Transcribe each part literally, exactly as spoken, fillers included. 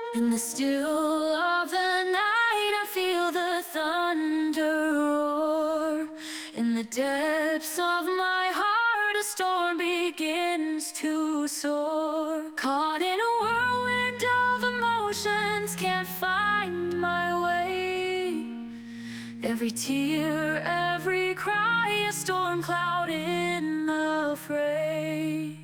In the still of the night, I feel the thunder roar. In the depths of my heart, a storm begins to soar. Caught in a whirlwind of emotions, can't find my way. Every tear, every cry, a storm cloud in the fray.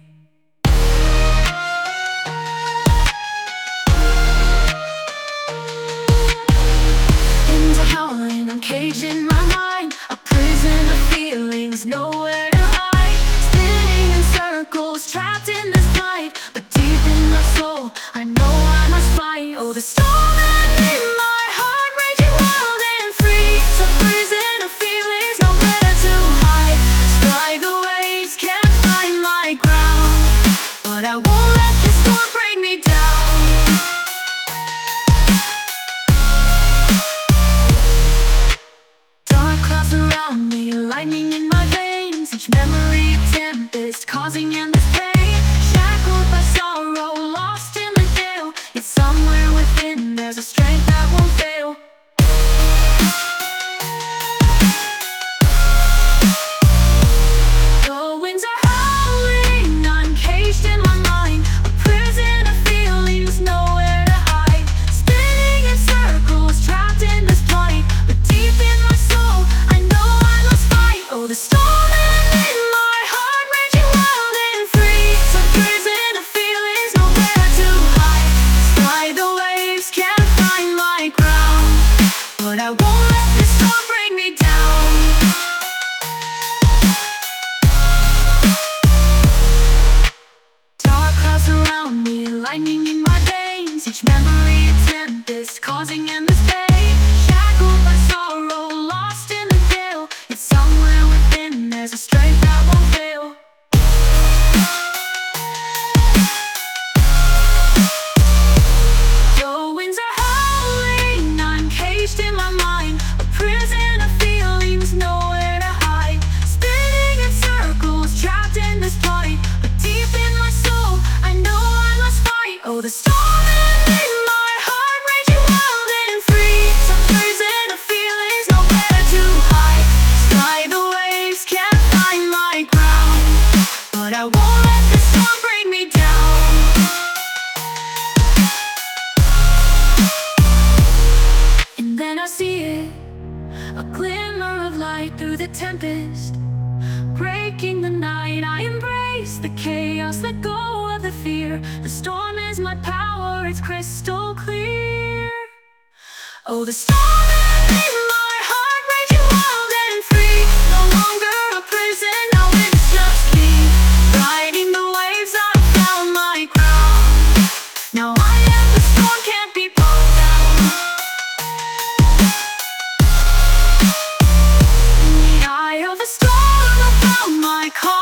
I'm caged in my mind, a prison of feelings, nowhere to hide. Spinning in circles, trapped in this fight, but deep in my soul, I know I must fight. Oh, the storm in my heart, raging wild and free. Some prison of feelings, nowhere to hide. Strike the waves, can't find my ground, but I won't let this storm break me down. Around me, lightning in my veins, each memory a tempest, causing endless pain. Shackled by sorrow, lost in the gale, yet somewhere within there's a strength that won't fail. The winds are howling, I'm caged in my mind, a prison of feelings, nowhere to hide. Spinning in circles, trapped in this plight, but deep in my soul, oh, the storm in my heart, raging wild and free. Some prison of feelings, nowhere to hide. Strike the waves, can't find my ground, but I won't let this storm bring me down. Dark clouds around me, lightning in my veins, each memory a tempest, causing endless pain. Shackled by sorrow, lost in the gale, it's somewhere within there's a strength that won't fail. The winds are howling, I'm caged in my mind, a prison of feelings, nowhere to hide. Spinning in circles, trapped in this plight, but deep in my soul, I know I must fight. Oh, the storm in my heart, raging wild and free. Some prison of feelings, nowhere to hide. Strike the waves, can't find my ground, but I won't let this storm bring me down. And then I see it, a glimmer of light through the tempest, breaking the night. I embrace the chaos, let go of the fear. The storm is my power, it's crystal clear. Oh, the storm in my heart, raging wild and free. No longer a prison, now it's just me. Riding the waves, I've found my ground. Now I am the storm, can't be brought down. In the eye of the storm, I found my calm.